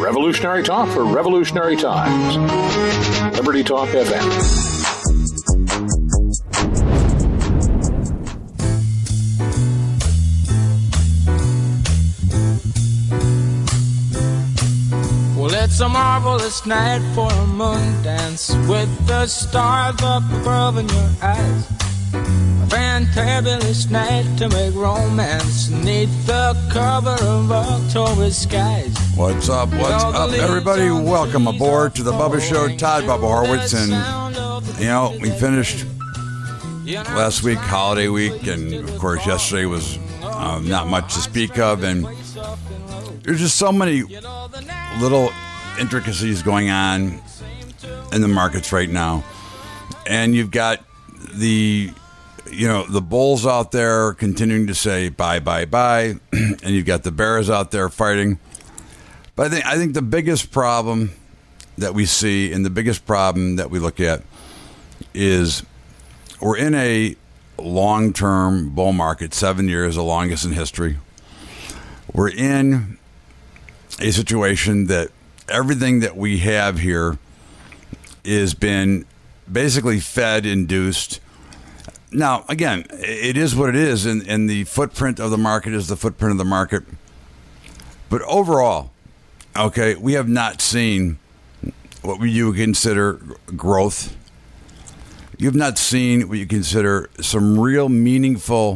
Revolutionary talk for revolutionary times. Liberty Talk FM. Well, it's a marvelous night for a moon dance with the stars up above in your eyes. A fantabulous night to make romance neath the cover of October skies. What's up, everybody? Welcome aboard to the Bubba Show. Todd Bubba Horwitz, and, we finished last week, holiday week, and, of course, yesterday was not much to speak of, and there's just so many little intricacies going on in the markets right now. And you've got the bulls out there continuing to say buy, buy, buy, and you've got the bears out there fighting. But I think the biggest problem that we see and the biggest problem that we look at is we're in a long-term bull market, 7 years, the longest in history. We're in a situation that everything that we have here has been basically Fed induced. Now, again, it is what it is, and the footprint of the market is the footprint of the market. But overall, okay, we have not seen what you would consider growth. You've not seen what you consider some real meaningful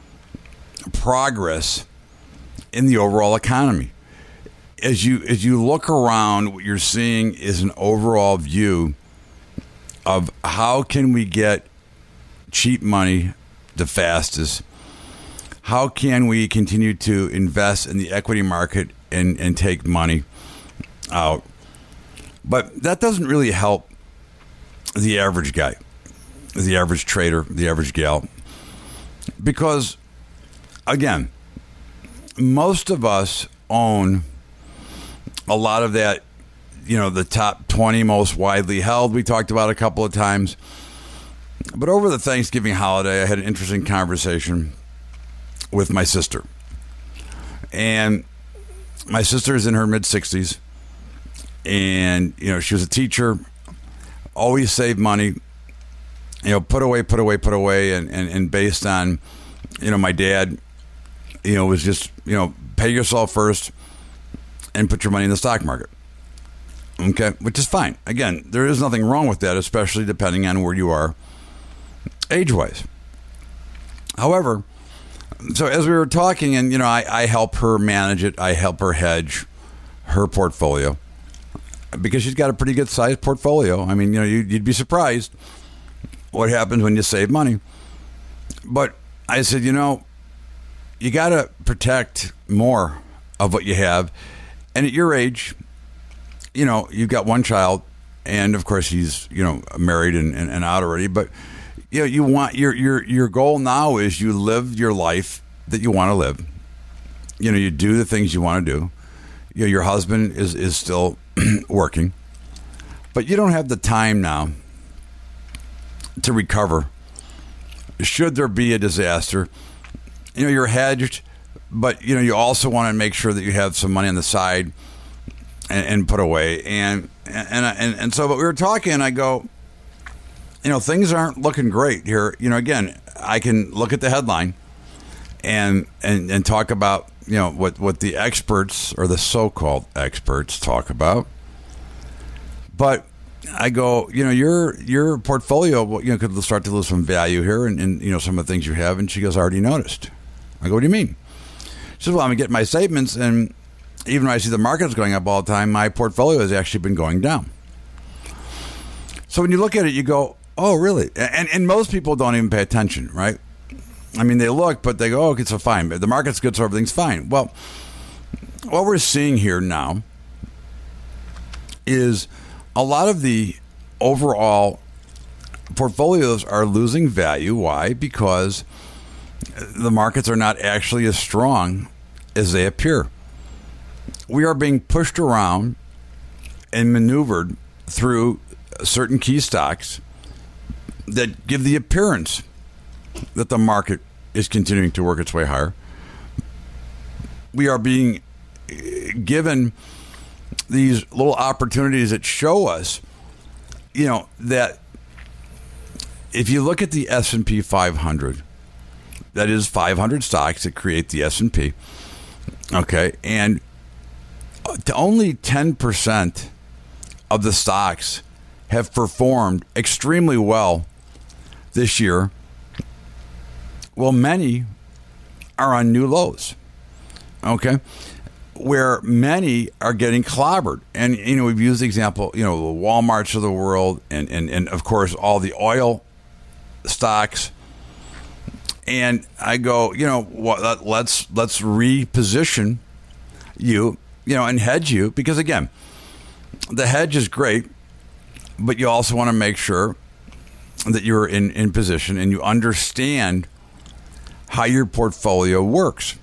progress in the overall economy. As you look around, what you're seeing is an overall view of how can we get cheap money the fastest? How can we continue to invest in the equity market and take money out? But that doesn't really help the average guy, the average trader, the average gal. Because, again, most of us own a lot of that, the top 20 most widely held. We talked about a couple of times. But over the Thanksgiving holiday, I had an interesting conversation with my sister. And my sister is in her mid-60s. And, she was a teacher, always saved money, put away. And based on, my dad, was just, pay yourself first and put your money in the stock market. Okay, which is fine. Again, there is nothing wrong with that, especially depending on where you are age-wise. However, so as we were talking, and, I help her manage it. I help her hedge her portfolio because she's got a pretty good-sized portfolio. I mean, you'd be surprised what happens when you save money. But I said, you got to protect more of what you have. And at your age, you've got one child, and of course he's, married and out already. But you want your goal now is you live your life that you want to live. You do the things you want to do. Your husband is still working, but you don't have the time now to recover. Should there be a disaster, you're hedged. But, you also want to make sure that you have some money on the side and put away. And so, but we were talking, and I go, things aren't looking great here. Again, I can look at the headline and talk about, what the experts or the so-called experts talk about. But I go, your portfolio, could start to lose some value here and some of the things you have. And she goes, I already noticed. I go, what do you mean? She says, well, I'm getting my statements, and even when I see the market's going up all the time, my portfolio has actually been going down. So when you look at it, you go, oh, really? And most people don't even pay attention, right? I mean, they look, but they go, oh, okay, so fine. The market's good, so everything's fine. Well, what we're seeing here now is a lot of the overall portfolios are losing value. Why? Because the markets are not actually as strong as they appear. We are being pushed around and maneuvered through certain key stocks that give the appearance that the market is continuing to work its way higher. We are being given these little opportunities that show us, that if you look at the S&P 500, that is 500 stocks that create the S&P, okay, and only 10% of the stocks have performed extremely well this year. Well, many are on new lows, okay, where many are getting clobbered. And, we've used the example, the Walmarts of the world and of course, all the oil stocks. And I go, let's reposition you, and hedge you. Because, again, the hedge is great, but you also want to make sure that you're in position and you understand how your portfolio works.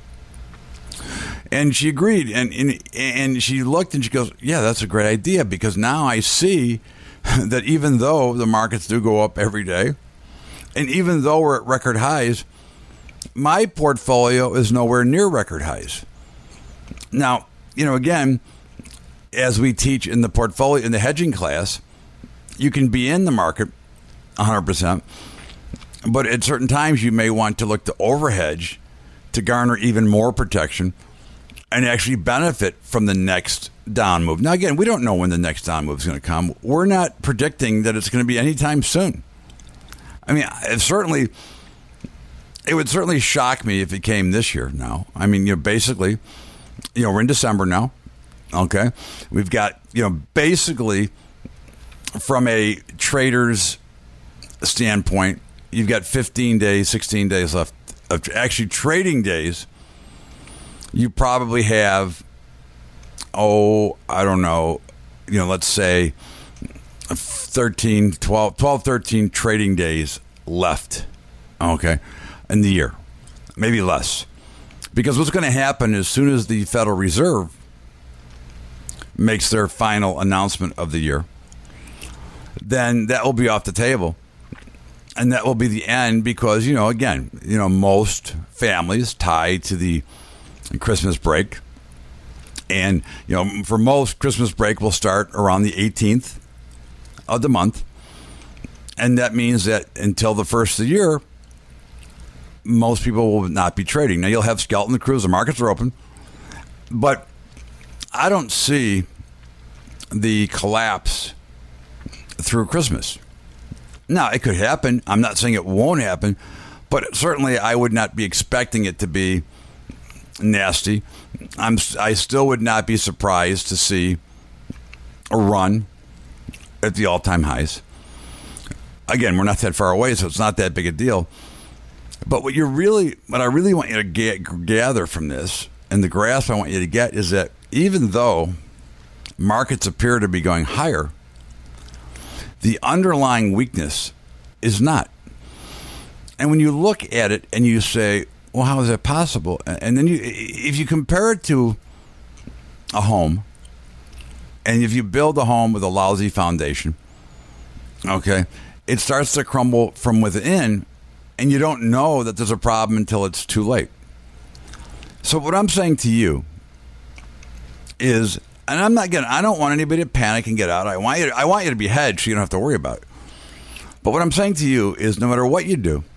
And she agreed, and she looked and she goes, yeah, that's a great idea, because now I see that even though the markets do go up every day, and even though we're at record highs, my portfolio is nowhere near record highs. Now, again, as we teach in the portfolio, in the hedging class, you can be in the market 100%, but at certain times you may want to look to overhedge to garner even more protection and actually benefit from the next down move. Now, again, we don't know when the next down move is going to come. We're not predicting that it's going to be anytime soon. I mean, it would certainly shock me if it came this year now. I mean, basically, we're in December now. Okay. We've got, basically from a trader's standpoint, you've got 15 days, 16 days left of actually trading days. You probably have, I don't know, let's say 13 trading days left, okay, in the year, maybe less. Because what's going to happen as soon as the Federal Reserve makes their final announcement of the year, then that will be off the table. And that will be the end because, again, most families tie to the Christmas break. And, for most, Christmas break will start around the 18th of the month. And that means that until the first of the year, most people will not be trading. Now, you'll have skeleton crews. The markets are open. But I don't see the collapse through Christmas. Now, it could happen. I'm not saying it won't happen. But certainly I would not be expecting it to be nasty. I still would not be surprised to see a run at the all-time highs. Again, we're not that far away, so it's not that big a deal. But what I really want you to gather from this, and the grasp I want you to get, is that even though markets appear to be going higher, the underlying weakness is not. And when you look at it and you say, well, how is that possible? And then if you compare it to a home, and if you build a home with a lousy foundation, okay, it starts to crumble from within, and you don't know that there's a problem until it's too late. So what I'm saying to you is, and I don't want anybody to panic and get out. I want you to be hedged so you don't have to worry about it. But what I'm saying to you is, no matter what you do,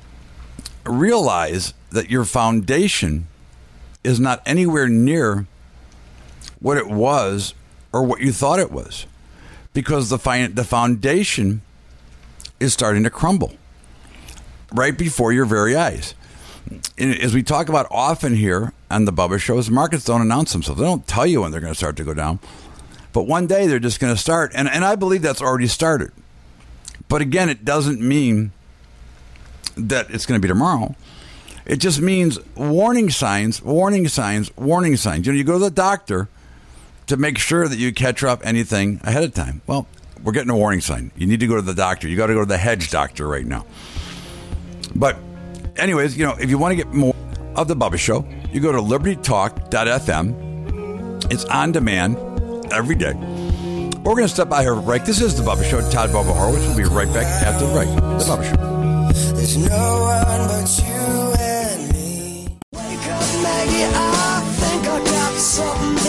realize that your foundation is not anywhere near what it was or what you thought it was, because the foundation is starting to crumble right before your very eyes. And as we talk about often here on the Bubba Shows, markets don't announce themselves. They don't tell you when they're going to start to go down. But one day they're just going to start. And I believe that's already started. But again, it doesn't mean that it's going to be tomorrow. It just means warning signs, warning signs, warning signs. You go to the doctor to make sure that you catch up anything ahead of time. Well, we're getting a warning sign. You need to go to the doctor. You got to go to the hedge doctor right now. But anyways, if you want to get more of the Bubba Show, you go to libertytalk.fm. It's on demand every day. We're going to step by here for a break. This is the Bubba Show. Todd Bubba Horowitz will be right back after the break. The Bubba Show. There's no one but you and me. Wake up, Maggie, I think I got something to say.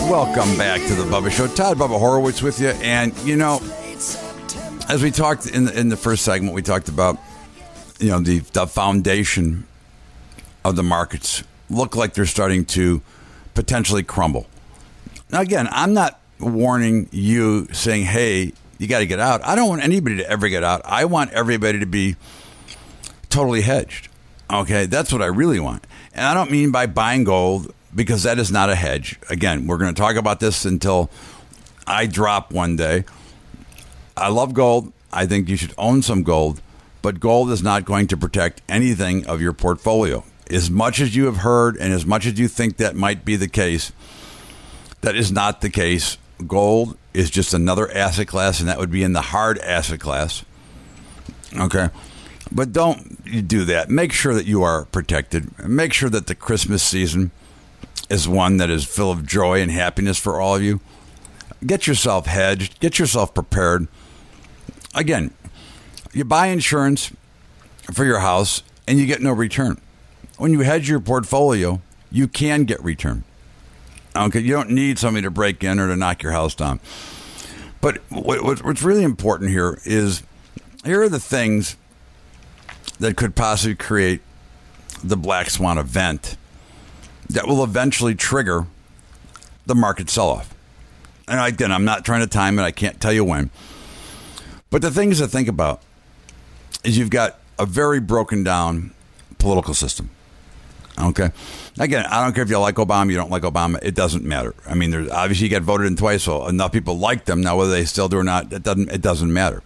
Welcome back to the Bubba Show. Todd Bubba Horowitz with you. And, you know, as we talked in the first segment, we talked about, you know, the foundation of the markets look like they're starting to potentially crumble. Now, again, I'm not warning you saying, hey, you got to get out. I don't want anybody to ever get out. I want everybody to be totally hedged. Okay, that's what I really want. And I don't mean by buying gold, because that is not a hedge. Again, we're going to talk about this until I drop one day. I love gold. I think you should own some gold, but gold is not going to protect anything of your portfolio. As much as you have heard and as much as you think that might be the case, that is not the case. Gold is just another asset class, and that would be in the hard asset class. Okay? But don't you do that. Make sure that you are protected. Make sure that the Christmas season is one that is full of joy and happiness for all of you. Get yourself hedged. Get yourself prepared. Again, you buy insurance for your house and you get no return. When you hedge your portfolio, you can get return. Okay, you don't need somebody to break in or to knock your house down. But what's really important here are the things that could possibly create the black swan event that will eventually trigger the market sell-off. And again, I'm not trying to time it. I can't tell you when. But the things to think about is you've got a very broken down political system. Okay? Again, I don't care if you like Obama, you don't like Obama. It doesn't matter. I mean, there's obviously he got voted in twice, so enough people like them. Now, whether they still do or not, it doesn't matter.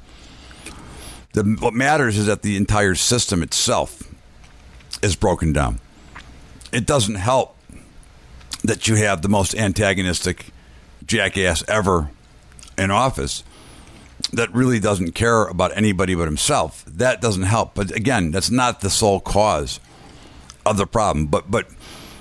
What matters is that the entire system itself is broken down. It doesn't help that you have the most antagonistic jackass ever in office that really doesn't care about anybody but himself. That doesn't help. But again, that's not the sole cause of the problem. But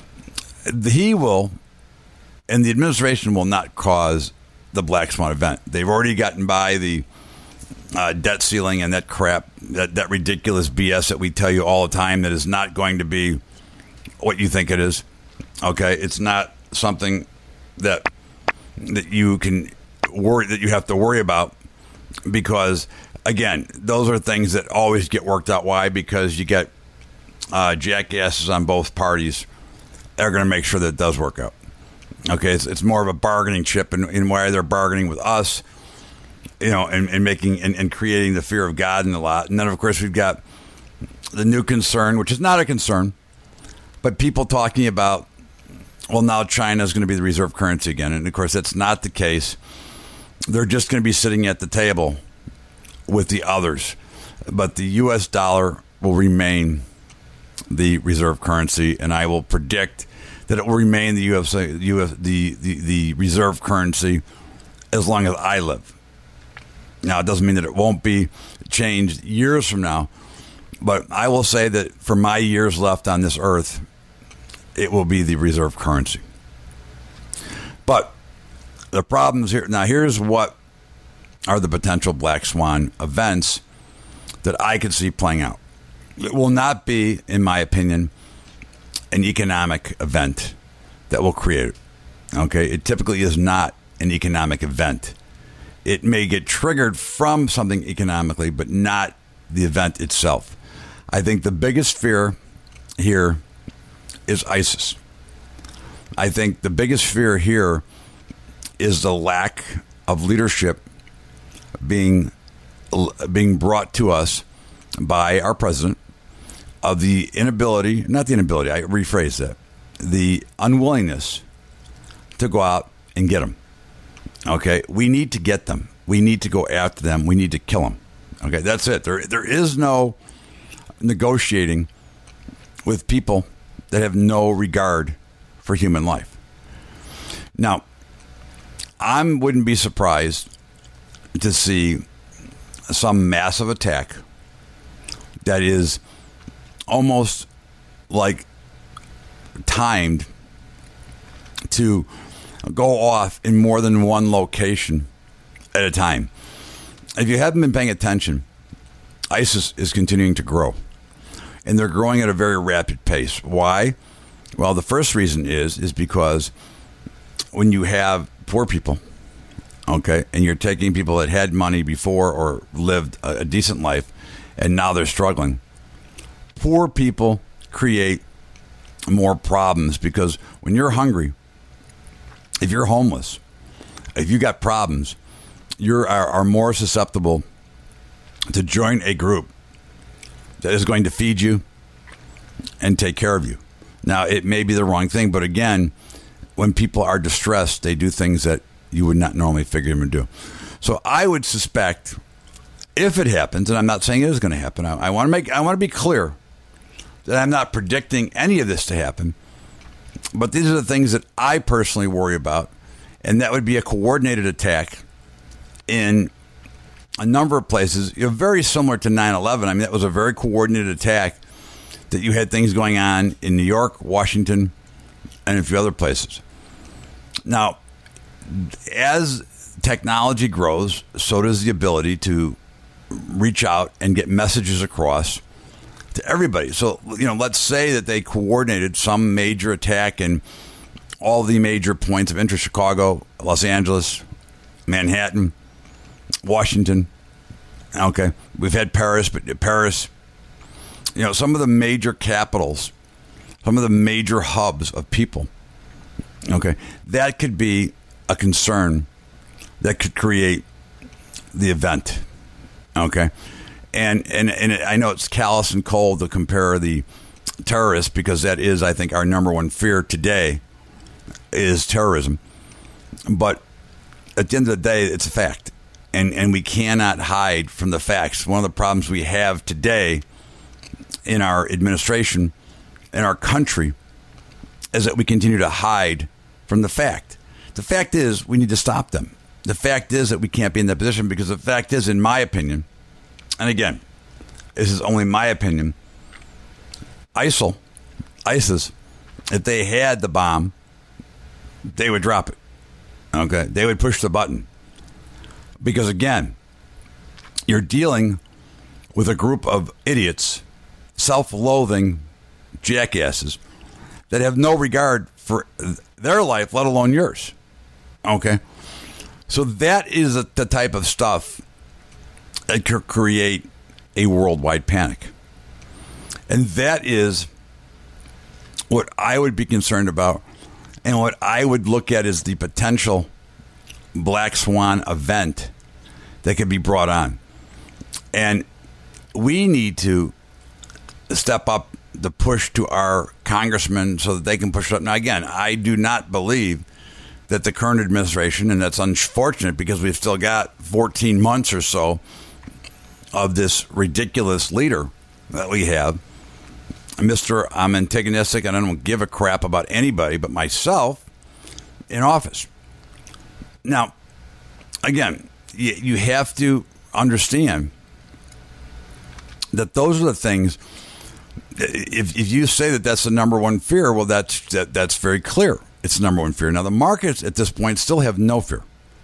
he will, and the administration will not cause the black swan event. They've already gotten by the debt ceiling and that crap, that ridiculous BS that we tell you all the time that is not going to be what you think it is. Okay, it's not something that you can worry, that you have to worry about, because again, those are things that always get worked out. Why? Because you get jackasses on both parties. They're going to make sure that it does work out. Okay, it's more of a bargaining chip, in why they're bargaining with us, you know, and making and creating the fear of God in a lot. And then of course we've got the new concern, which is not a concern, but people talking about, well, now China is going to be the reserve currency again. And of course, that's not the case. They're just going to be sitting at the table with the others. But the U.S. dollar will remain the reserve currency, and I will predict that it will remain the reserve currency as long as I live. Now, it doesn't mean that it won't be changed years from now, but I will say that for my years left on this earth, it will be the reserve currency. But the problems here, now here's what are the potential black swan events that I could see playing out. It will not be, in my opinion, an economic event that will create it. Okay, it typically is not an economic event. It may get triggered from something economically, but not the event itself. I think the biggest fear here is ISIS. I think the biggest fear here is the lack of leadership being brought to us by our president, of the inability, not the inability, I rephrase that, the unwillingness to go out and get them. Okay, we need to get them. We need to go after them. We need to kill them. Okay, that's it. There is no negotiating with people that have no regard for human life. Now, I wouldn't be surprised to see some massive attack that is almost like timed to go off in more than one location at a time. If you haven't been paying attention, ISIS is continuing to grow, and they're growing at a very rapid pace. Why? Well, the first reason is because when you have poor people, okay, and you're taking people that had money before or lived a decent life, and now they're struggling. Poor people create more problems because when you're hungry, if you're homeless, if you got problems, you are more susceptible to join a group that is going to feed you and take care of you. Now, it may be the wrong thing, but again, when people are distressed, they do things that you would not normally figure them to do. So I would suspect, if it happens, and I'm not saying it is going to happen, I want to be clear that I'm not predicting any of this to happen, but these are the things that I personally worry about, and that would be a coordinated attack in a number of places, very similar to 9/11. I mean, that was a very coordinated attack that you had things going on in New York, Washington, and a few other places. Now, as technology grows, so does the ability to reach out and get messages across to everybody. So, let's say that they coordinated some major attack in all the major points of interest: Chicago, Los Angeles, Manhattan, Washington. Okay, we've had Paris, but Paris, some of the major capitals, some of the major hubs of people. Okay, that could be a concern that could create the event. Okay, and I know it's callous and cold to compare the terrorists, because that is, I think, our number one fear today is terrorism. But at the end of the day, it's a fact. And we cannot hide from the facts. One of the problems we have today in our administration, in our country, is that we continue to hide from the fact. The fact is we need to stop them. The fact is that we can't be in that position, because the fact is, in my opinion, and again, this is only my opinion, ISIS, if they had the bomb, they would drop it. Okay, they would push the button. Because again, you're dealing with a group of idiots, self-loathing jackasses that have no regard for their life, let alone yours. Okay? So that is the type of stuff that could create a worldwide panic. And that is what I would be concerned about, and what I would look at as the potential black swan event that could be brought on. And we need to step up the push to our congressmen so that they can push it up. Now, again, I do not believe that the current administration, and that's unfortunate because we've still got 14 months or so of this ridiculous leader that we have, Mr. I'm antagonistic and I don't give a crap about anybody but myself in office. Now, again, you have to understand that those are the things. If you say that that's the number one fear, well, that's very clear. It's the number one fear. Now, the markets at this point still have no fear.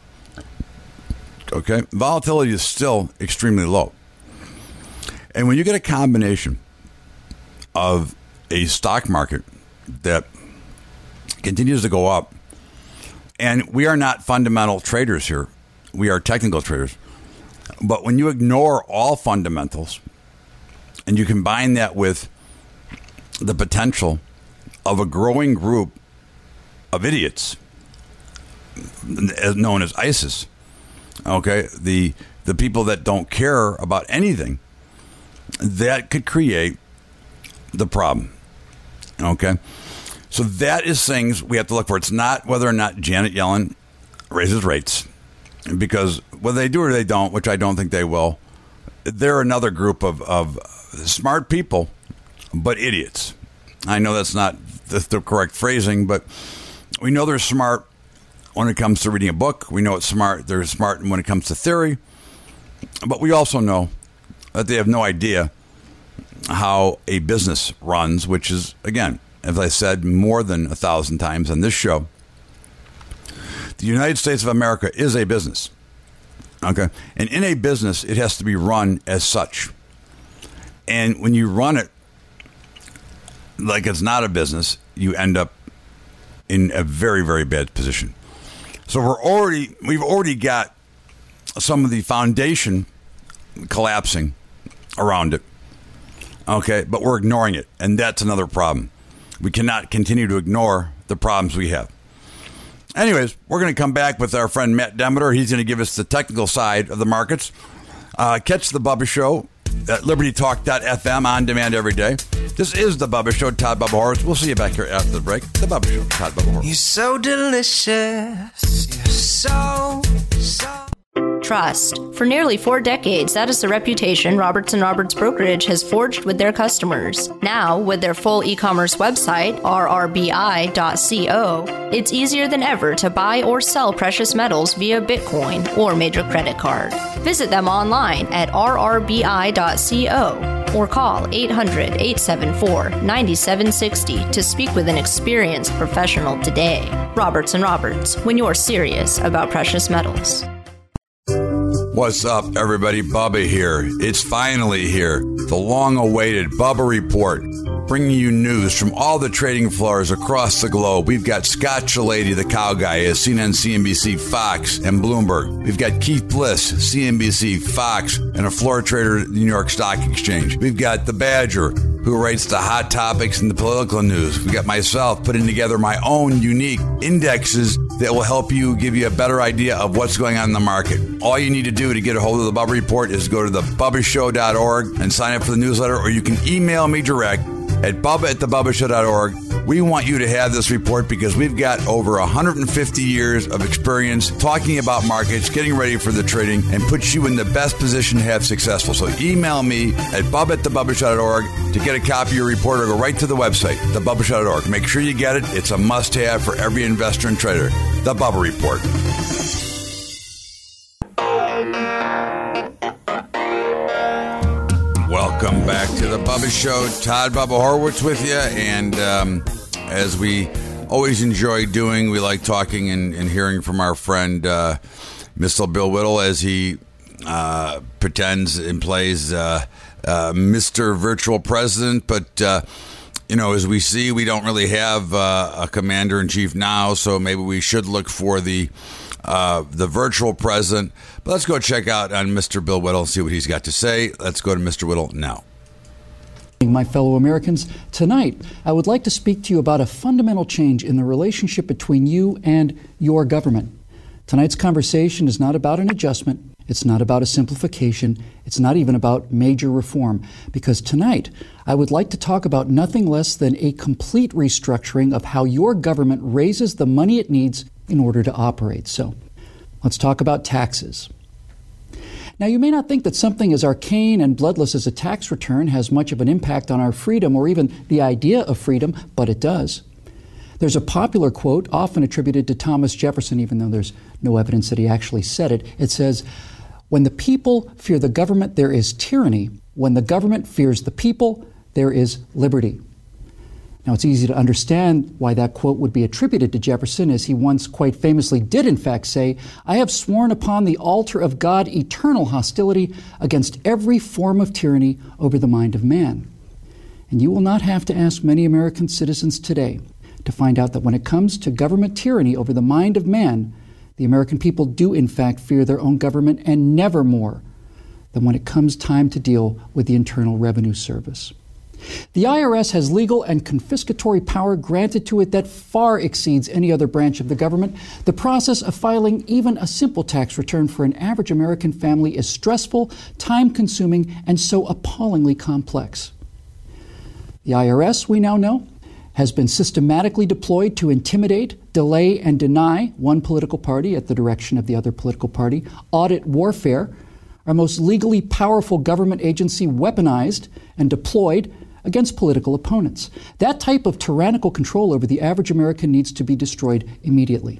Okay? Volatility is still extremely low. And when you get a combination of a stock market that continues to go up, and we are not fundamental traders here, we are technical traders. But when you ignore all fundamentals and you combine that with the potential of a growing group of idiots, known as ISIS, okay, the people that don't care about anything, that could create the problem. Okay? So that is things we have to look for. It's not whether or not Janet Yellen raises rates, because whether they do or they don't, which I don't think they will, they're another group of smart people, but idiots. I know that's not the correct phrasing, but we know they're smart when it comes to reading a book. We know they're smart when it comes to theory, but we also know that they have no idea how a business runs, which is, again, as I said more than 1,000 times on this show, the United States of America is a business. Okay? And in a business, it has to be run as such. And when you run it like it's not a business, you end up in a very, very bad position. So we've already got some of the foundation collapsing around it. Okay, but we're ignoring it, and that's another problem. We cannot continue to ignore the problems we have. Anyways, we're going to come back with our friend Matt Demeter. He's going to give us the technical side of the markets. Catch the Bubba Show at libertytalk.fm on demand every day. This is the Bubba Show, Todd Bubba Horowitz. We'll see you back here after the break. The Bubba Show, Todd Bubba Horowitz. You're so delicious. You're so. Trust. For nearly 4 decades, that is the reputation Roberts & Roberts Brokerage has forged with their customers. Now, with their full e-commerce website, rrbi.co, it's easier than ever to buy or sell precious metals via Bitcoin or major credit card. Visit them online at rrbi.co or call 800-874-9760 to speak with an experienced professional today. Roberts & Roberts, when you're serious about precious metals. What's up, everybody? Bubba here. It's finally here. The long-awaited Bubba Report, bringing you news from all the trading floors across the globe. We've got Scott Chilady, the cow guy, at CNN, CNBC, Fox, and Bloomberg. We've got Keith Bliss, CNBC, Fox, and a floor trader at the New York Stock Exchange. We've got the Badger, who writes the hot topics and the political news. We've got myself putting together my own unique indexes that will help you, give you a better idea of what's going on in the market. All you need to do to get a hold of the Bubba Report is go to thebubbashow.org and sign up for the newsletter, or you can email me direct at bubba@thebubbashow.org. We want you to have this report because we've got over 150 years of experience talking about markets, getting ready for the trading, and puts you in the best position to have successful. So email me at bubba@thebubbashow.org to get a copy of your report, or go right to the website, thebubbashow.org. Make sure you get it. It's a must-have for every investor and trader. The Bubba Report. Welcome back to the Bubba Show. Todd Bubba Horowitz with you. And as we always enjoy doing, we like talking and hearing from our friend Mr. Bill Whittle as he pretends and plays Mr. Virtual President. But, as we see, we don't really have a commander-in-chief now, so maybe we should look for the virtual president. But let's go check out on Mr. Bill Whittle and see what he's got to say. Let's go to Mr. Whittle now. My fellow Americans, tonight I would like to speak to you about a fundamental change in the relationship between you and your government. Tonight's conversation is not about an adjustment. It's not about a simplification. It's not even about major reform. Because tonight I would like to talk about nothing less than a complete restructuring of how your government raises the money it needs in order to operate. So let's talk about taxes. Now, you may not think that something as arcane and bloodless as a tax return has much of an impact on our freedom or even the idea of freedom, but it does. There's a popular quote often attributed to Thomas Jefferson, even though there's no evidence that he actually said it. It says, "When the people fear the government, there is tyranny. When the government fears the people, there is liberty." Now, it's easy to understand why that quote would be attributed to Jefferson, as he once quite famously did, in fact, say, "I have sworn upon the altar of God eternal hostility against every form of tyranny over the mind of man." And you will not have to ask many American citizens today to find out that when it comes to government tyranny over the mind of man, the American people do, in fact, fear their own government, and never more than when it comes time to deal with the Internal Revenue Service. The IRS has legal and confiscatory power granted to it that far exceeds any other branch of the government. The process of filing even a simple tax return for an average American family is stressful, time-consuming, and so appallingly complex. The IRS, we now know, has been systematically deployed to intimidate, delay, and deny one political party at the direction of the other political party. Audit warfare, our most legally powerful government agency, weaponized and deployed against political opponents. That type of tyrannical control over the average American needs to be destroyed immediately.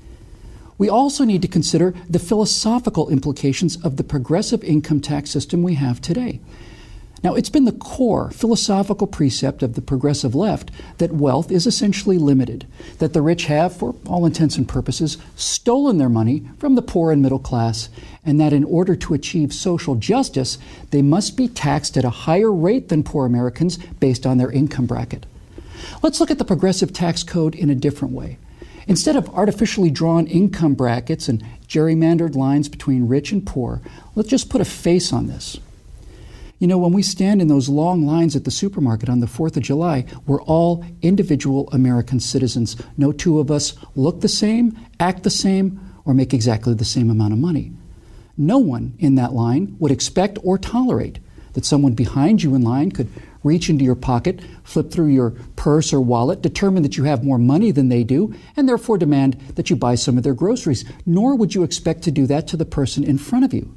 We also need to consider the philosophical implications of the progressive income tax system we have today. Now, it's been the core philosophical precept of the progressive left that wealth is essentially limited, that the rich have, for all intents and purposes, stolen their money from the poor and middle class, and that in order to achieve social justice, they must be taxed at a higher rate than poor Americans based on their income bracket. Let's look at the progressive tax code in a different way. Instead of artificially drawn income brackets and gerrymandered lines between rich and poor, let's just put a face on this. You know, when we stand in those long lines at the supermarket on the 4th of July, we're all individual American citizens. No two of us look the same, act the same, or make exactly the same amount of money. No one in that line would expect or tolerate that someone behind you in line could reach into your pocket, flip through your purse or wallet, determine that you have more money than they do, and therefore demand that you buy some of their groceries. Nor would you expect to do that to the person in front of you.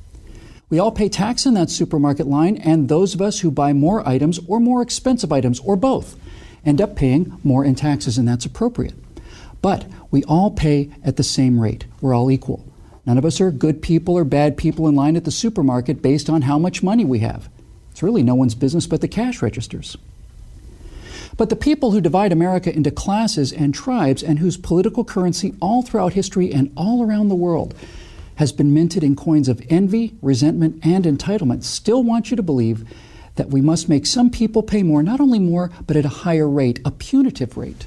We all pay tax in that supermarket line, and those of us who buy more items or more expensive items or both end up paying more in taxes, and that's appropriate. But we all pay at the same rate. We're all equal. None of us are good people or bad people in line at the supermarket based on how much money we have. It's really no one's business but the cash registers. But the people who divide America into classes and tribes, and whose political currency all throughout history and all around the world has been minted in coins of envy, resentment, and entitlement, still want you to believe that we must make some people pay more, not only more, but at a higher rate, a punitive rate.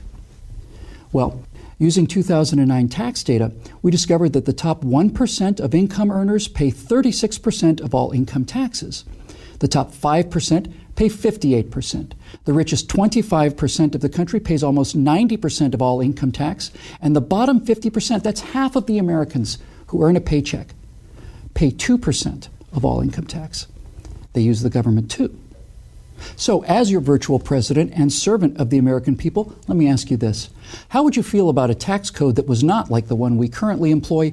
Well, using 2009 tax data, we discovered that the top 1% of income earners pay 36% of all income taxes. The top 5% pay 58%. The richest 25% of the country pays almost 90% of all income tax. And the bottom 50%, that's half of the Americans who earn a paycheck, pay 2% of all income tax. They use the government too. So, as your virtual president and servant of the American people, let me ask you this. How would you feel about a tax code that was not like the one we currently employ,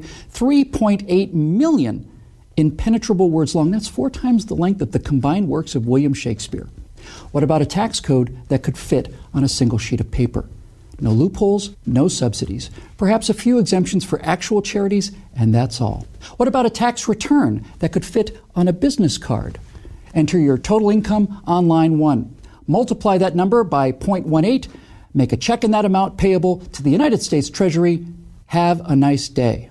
3.8 million impenetrable words long? That's 4 times the length of the combined works of William Shakespeare. What about a tax code that could fit on a single sheet of paper? No loopholes, no subsidies, perhaps a few exemptions for actual charities, and that's all. What about a tax return that could fit on a business card? Enter your total income on line 1. Multiply that number by 0.18, make a check in that amount payable to the United States Treasury. Have a nice day.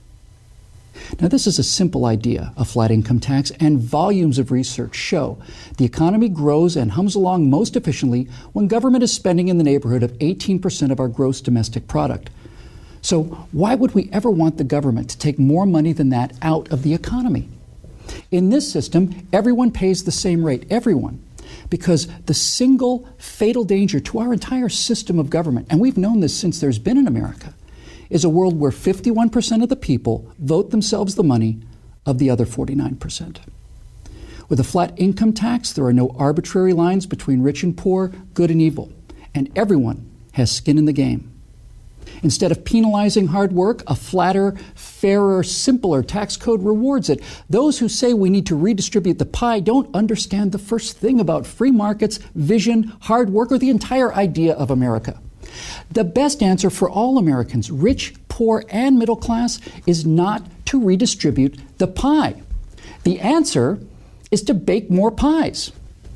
Now, this is a simple idea, a flat income tax, and volumes of research show the economy grows and hums along most efficiently when government is spending in the neighborhood of 18% of our gross domestic product. So why would we ever want the government to take more money than that out of the economy? In this system, everyone pays the same rate, everyone, because the single fatal danger to our entire system of government, and we've known this since there's been in America, is a world where 51% of the people vote themselves the money of the other 49%. With a flat income tax, there are no arbitrary lines between rich and poor, good and evil, and everyone has skin in the game. Instead of penalizing hard work, a flatter, fairer, simpler tax code rewards it. Those who say we need to redistribute the pie don't understand the first thing about free markets, vision, hard work, or the entire idea of America. The best answer for all Americans, rich, poor, and middle class, is not to redistribute the pie. The answer is to bake more pies.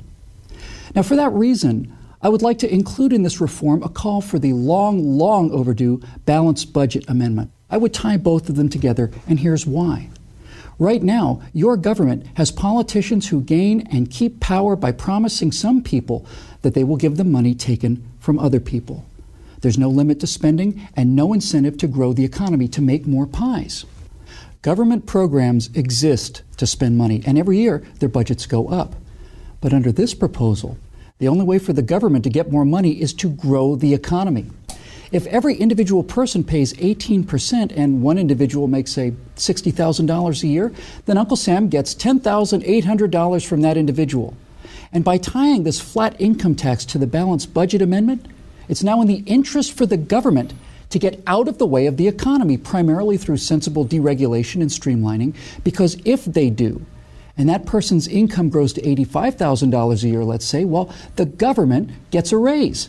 Now, for that reason, I would like to include in this reform a call for the long overdue balanced budget amendment. I would tie both of them together, and here's why. Right now, your government has politicians who gain and keep power by promising some people that they will give them money taken from other people. There's no limit to spending and no incentive to grow the economy, to make more pies. Government programs exist to spend money, and every year their budgets go up. But under this proposal, the only way for the government to get more money is to grow the economy. If every individual person pays 18% and one individual makes, say, $60,000 a year, then Uncle Sam gets $10,800 from that individual. And by tying this flat income tax to the balanced budget amendment, it's now in the interest for the government to get out of the way of the economy, primarily through sensible deregulation and streamlining, because if they do, and that person's income grows to $85,000 a year, let's say, well, the government gets a raise,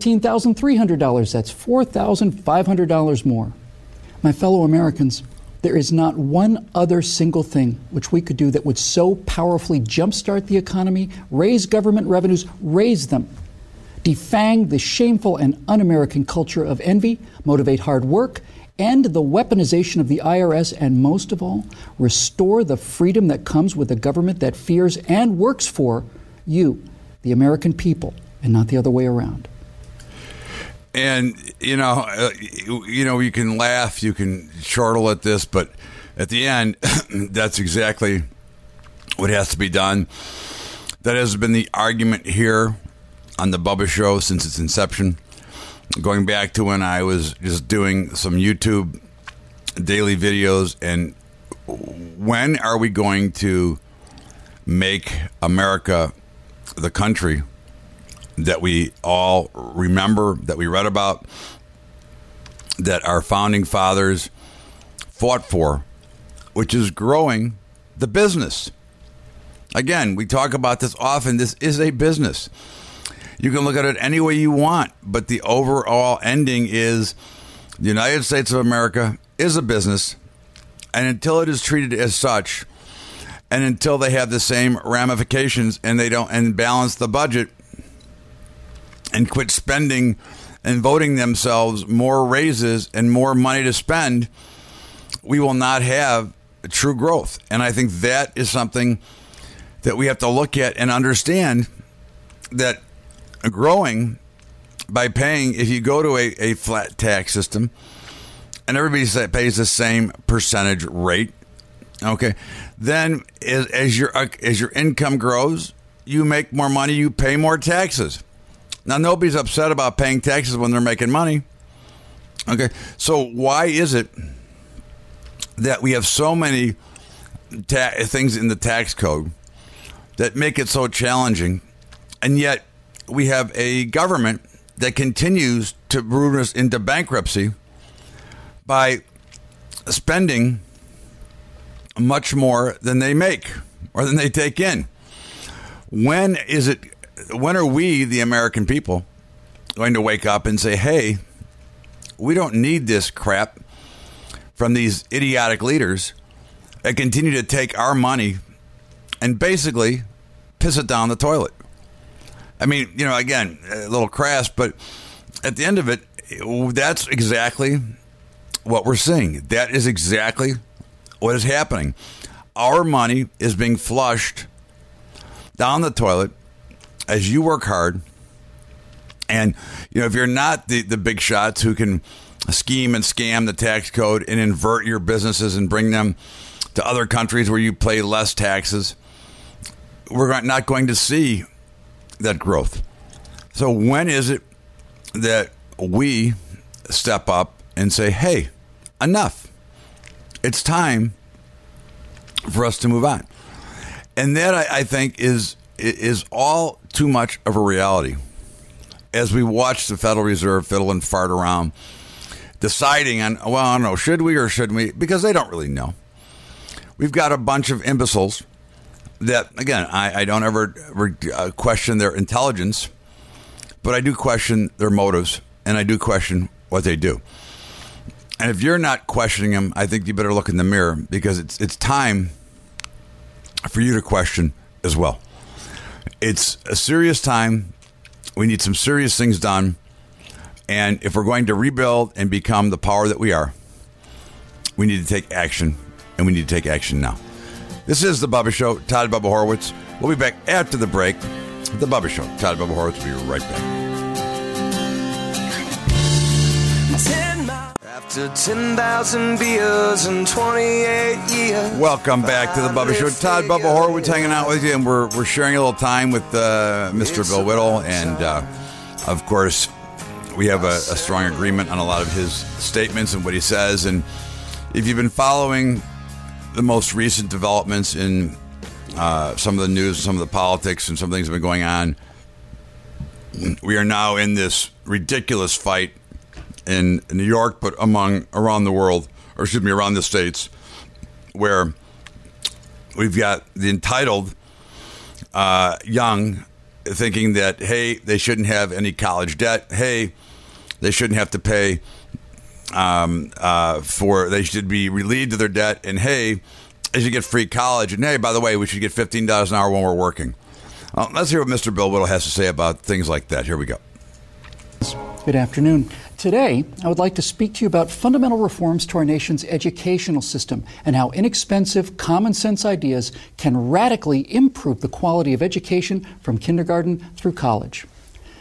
$15,300. That's $4,500 more. My fellow Americans, there is not one other single thing which we could do that would so powerfully jumpstart the economy, raise government revenues, raise them, defang the shameful and un-American culture of envy, motivate hard work, end the weaponization of the IRS, and most of all, restore the freedom that comes with a government that fears and works for you, the American people, and not the other way around. And, you can laugh, you can chortle at this, but at the end, that's exactly what has to be done. That has been the argument here on the Bubba Show since its inception, going back to when I was just doing some YouTube daily videos. And when are we going to make America the country that we all remember, that we read about, that our founding fathers fought for, which is growing the business? Again, we talk about this often. This is a business. You can look at it any way you want, but the overall ending is the United States of America is a business, and until it is treated as such, and until they have the same ramifications and they don't and balance the budget and quit spending and voting themselves more raises and more money to spend, we will not have true growth. And I think that is something that we have to look at and understand, that growing by paying, if you go to a flat tax system and everybody pays the same percentage rate, okay, then as your income grows, you make more money, you pay more taxes. Now, nobody's upset about paying taxes when they're making money. Okay, so why is it that we have so many things in the tax code that make it so challenging, and yet we have a government that continues to root us into bankruptcy by spending much more than they make or than they take in? When are we, the American people, going to wake up and say, hey, we don't need this crap from these idiotic leaders that continue to take our money and basically piss it down the toilet? I mean, again, a little crass, but at the end of it, that's exactly what we're seeing. That is exactly what is happening. Our money is being flushed down the toilet as you work hard. And, if you're not the big shots who can scheme and scam the tax code and invert your businesses and bring them to other countries where you pay less taxes, we're not going to see that growth. So when is it that we step up and say, hey, enough? It's time for us to move on. And that, I think, is all too much of a reality as we watch the Federal Reserve fiddle and fart around, deciding on, well, I don't know, should we or shouldn't we? Because they don't really know. We've got a bunch of imbeciles that, again, I don't ever question their intelligence, but I do question their motives, and I do question what they do. And if you're not questioning them, I think you better look in the mirror, because it's time for you to question as well. It's a serious time. We need some serious things done. And if we're going to rebuild and become the power that we are, we need to take action, and we need to take action now. This is The Bubba Show. Todd Bubba Horowitz. We'll be back after the break. The Bubba Show. Todd Bubba Horowitz will be right back. After 10,000 beers and 28 years. Welcome back to The Bubba Show. Todd Bubba Horowitz hanging out with you, and we're sharing a little time with Mr. Bill Whittle. And, of course, we have a strong agreement on a lot of his statements and what he says. And if you've been following the most recent developments in some of the news, some of the politics, and some things that have been going on, we are now in this ridiculous fight in New York, but around the world, or excuse me, around the states, where we've got the entitled young thinking that, hey, they shouldn't have any college debt. Hey, they shouldn't have to pay they should be relieved of their debt. And hey, they should get free college. And hey, by the way, we should get $15 an hour when we're working. Let's hear what Mr. Bill Whittle has to say about things like that. Here we go. Good afternoon. Today, I would like to speak to you about fundamental reforms to our nation's educational system and how inexpensive, common sense ideas can radically improve the quality of education from kindergarten through college.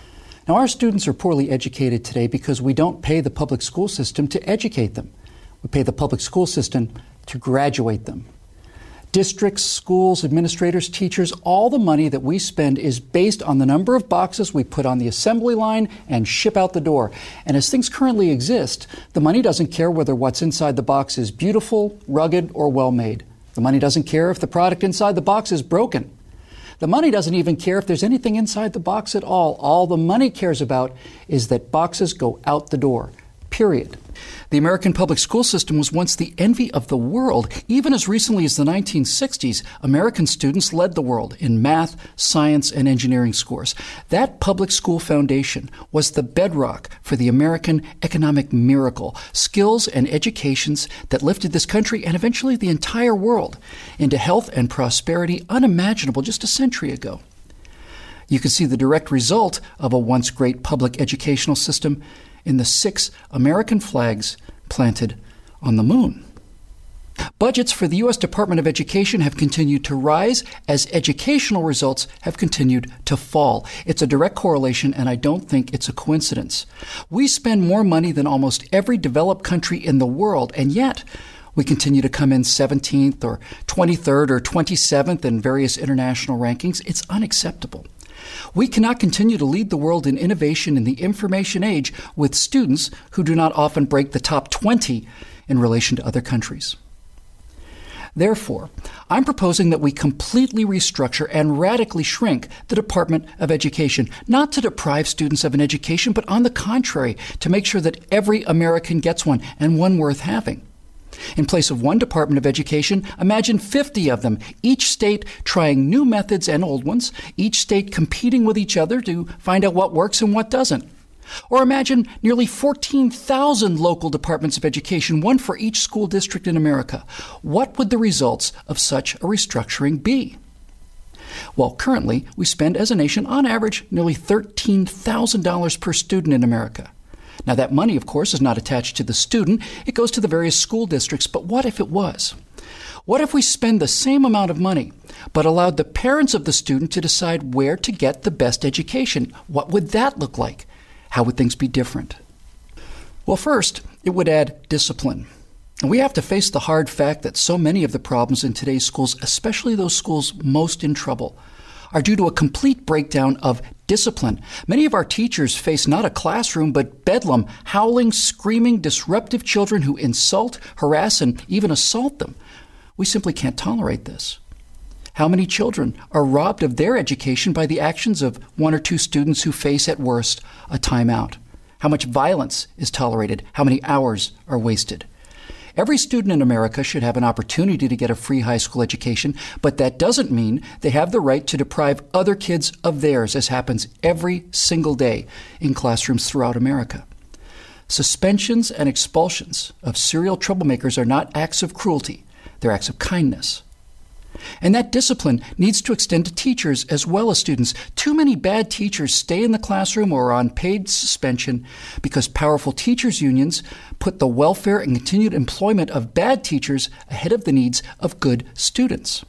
Now, our students are poorly educated today because we don't pay the public school system to educate them. We pay the public school system to graduate them. Districts, schools, administrators, teachers, all the money that we spend is based on the number of boxes we put on the assembly line and ship out the door. And as things currently exist, the money doesn't care whether what's inside the box is beautiful, rugged, or well-made. The money doesn't care if the product inside the box is broken. The money doesn't even care if there's anything inside the box at all. All the money cares about is that boxes go out the door, period. The American public school system was once the envy of the world. Even as recently as the 1960s, American students led the world in math, science, and engineering scores. That public school foundation was the bedrock for the American economic miracle, skills and educations that lifted this country and eventually the entire world into health and prosperity unimaginable just a century ago. You can see the direct result of a once great public educational system in the 6 American flags planted on the moon. Budgets for the U.S. Department of Education have continued to rise as educational results have continued to fall. It's a direct correlation, and I don't think it's a coincidence. We spend more money than almost every developed country in the world, and yet we continue to come in 17th or 23rd or 27th in various international rankings. It's unacceptable. We cannot continue to lead the world in innovation in the information age with students who do not often break the top 20 in relation to other countries. Therefore, I'm proposing that we completely restructure and radically shrink the Department of Education, not to deprive students of an education, but on the contrary, to make sure that every American gets one, and one worth having. In place of one Department of Education, imagine 50 of them, each state trying new methods and old ones, each state competing with each other to find out what works and what doesn't. Or imagine nearly 14,000 local departments of education, one for each school district in America. What would the results of such a restructuring be? Well, currently, we spend as a nation, on average, nearly $13,000 per student in America. Now, that money, of course, is not attached to the student. It goes to the various school districts. But what if it was? What if we spend the same amount of money, but allowed the parents of the student to decide where to get the best education? What would that look like? How would things be different? Well, first, it would add discipline. And we have to face the hard fact that so many of the problems in today's schools, especially those schools most in trouble, are due to a complete breakdown of discipline. Many of our teachers face not a classroom, but bedlam, howling, screaming, disruptive children who insult, harass, and even assault them. We simply can't tolerate this. How many children are robbed of their education by the actions of 1 or 2 students who face, at worst, a timeout? How much violence is tolerated? How many hours are wasted? Every student in America should have an opportunity to get a free high school education, but that doesn't mean they have the right to deprive other kids of theirs, as happens every single day in classrooms throughout America. Suspensions and expulsions of serial troublemakers are not acts of cruelty, they're acts of kindness. And that discipline needs to extend to teachers as well as students. Too many bad teachers stay in the classroom or are on paid suspension because powerful teachers' unions put the welfare and continued employment of bad teachers ahead of the needs of good students.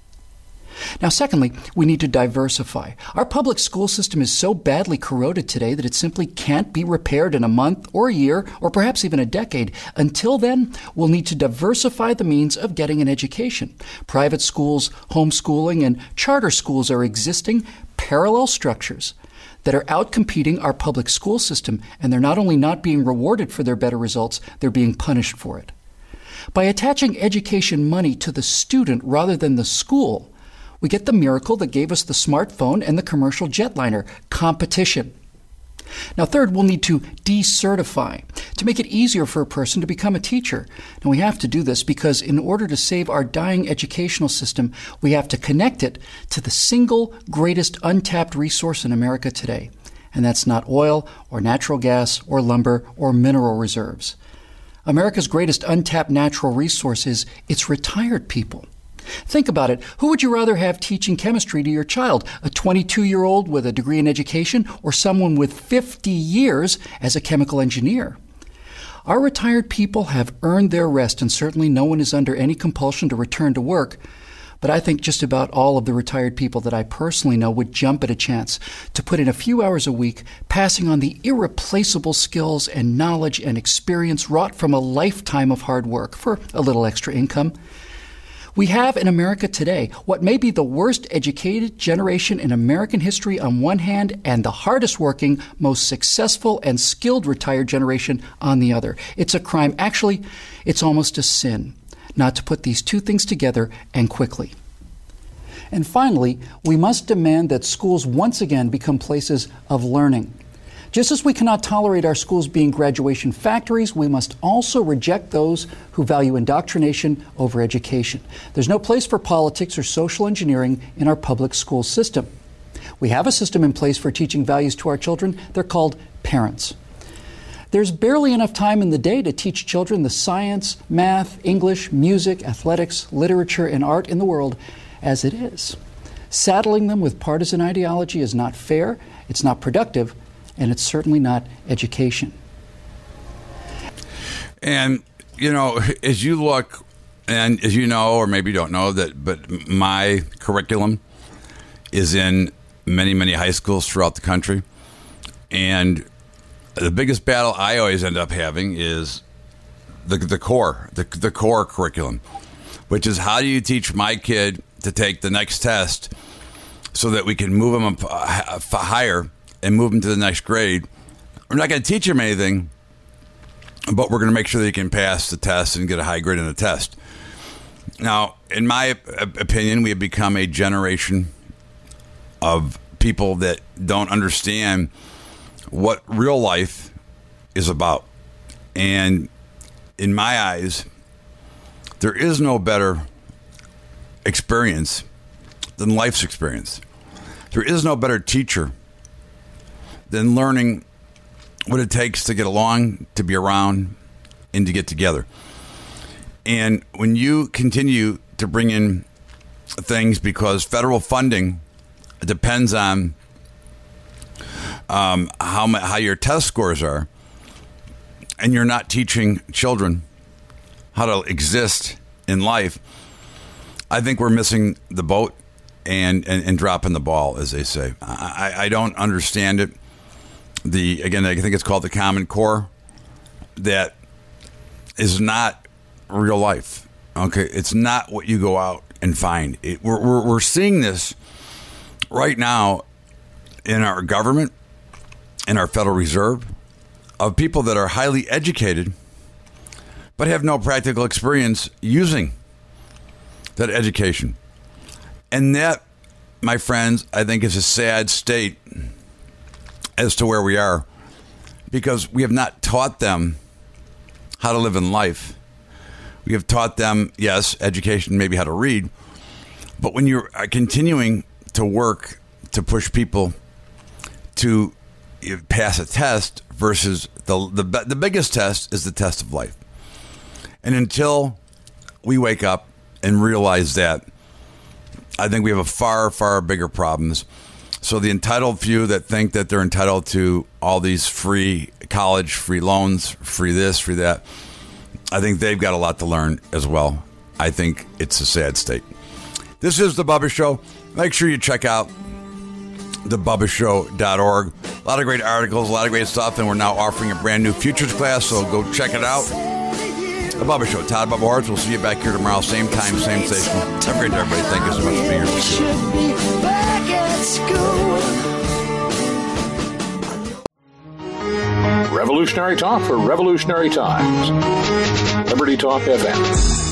Now, secondly, we need to diversify. Our public school system is so badly corroded today that it simply can't be repaired in a month or a year or perhaps even a decade. Until then, we'll need to diversify the means of getting an education. Private schools, homeschooling, and charter schools are existing parallel structures that are outcompeting our public school system, and they're not only not being rewarded for their better results, they're being punished for it. By attaching education money to the student rather than the school, we get the miracle that gave us the smartphone and the commercial jetliner, competition. Now, third, we'll need to decertify to make it easier for a person to become a teacher. And we have to do this because in order to save our dying educational system, we have to connect it to the single greatest untapped resource in America today. And that's not oil or natural gas or lumber or mineral reserves. America's greatest untapped natural resource is its retired people. Think about it. Who would you rather have teaching chemistry to your child? A 22-year-old with a degree in education or someone with 50 years as a chemical engineer? Our retired people have earned their rest, and certainly no one is under any compulsion to return to work. but I think just about all of the retired people that I personally know would jump at a chance to put in a few hours a week, passing on the irreplaceable skills and knowledge and experience wrought from a lifetime of hard work for a little extra income. We have in America today what may be the worst educated generation in American history on one hand and the hardest working, most successful and skilled retired generation on the other. It's a crime. Actually, it's almost a sin not to put these two things together and quickly. And finally, we must demand that schools once again become places of learning. Just as we cannot tolerate our schools being graduation factories, we must also reject those who value indoctrination over education. There's no place for politics or social engineering in our public school system. We have a system in place for teaching values to our children. They're called parents. There's barely enough time in the day to teach children the science, math, English, music, athletics, literature, and art in the world as it is. Saddling them with partisan ideology is not fair, it's not productive, and it's certainly not education. And, you know, as you look, and as you know, or maybe you don't know, but my curriculum is in many, many high schools throughout the country. And the biggest battle I always end up having is the core curriculum, which is how do you teach my kid to take the next test so that we can move them up higher and move them to the next grade. We're not going to teach them anything, but we're going to make sure they can pass the test and get a high grade on the test. Now, in my opinion, we have become a generation of people that don't understand what real life is about. And in my eyes, there is no better experience than life's experience. There is no better teacher than learning what it takes to get along, to be around, and to get together. And when you continue to bring in things, because federal funding depends on how your test scores are, and you're not teaching children how to exist in life, I think we're missing the boat and dropping the ball, as they say. I don't understand it. Again, I think it's called the Common Core. That is not real life. Okay, it's not what you go out and find. We're seeing this right now in our government, in our Federal Reserve, of people that are highly educated but have no practical experience using that education. And that, my friends, I think is a sad state as to where we are, because we have not taught them how to live in life. We have taught them, yes, education, maybe how to read, but when you're continuing to work to push people to pass a test versus the biggest test is the test of life. And until we wake up and realize that, I think we have a far, far bigger problems. So the entitled few that think that they're entitled to all these free college, free loans, free this, free that, I think they've got a lot to learn as well. I think it's a sad state. This is The Bubba Show. Make sure you check out thebubbashow.org. A lot of great articles, a lot of great stuff, and we're now offering a brand new futures class, so go check it out. The Bubba Show. Todd Bubba Horwitz. We'll see you back here tomorrow, same time, same station. Have a great day, everybody. Thank you so much for being here. Should be back at school. Revolutionary talk for revolutionary times. Liberty Talk FM.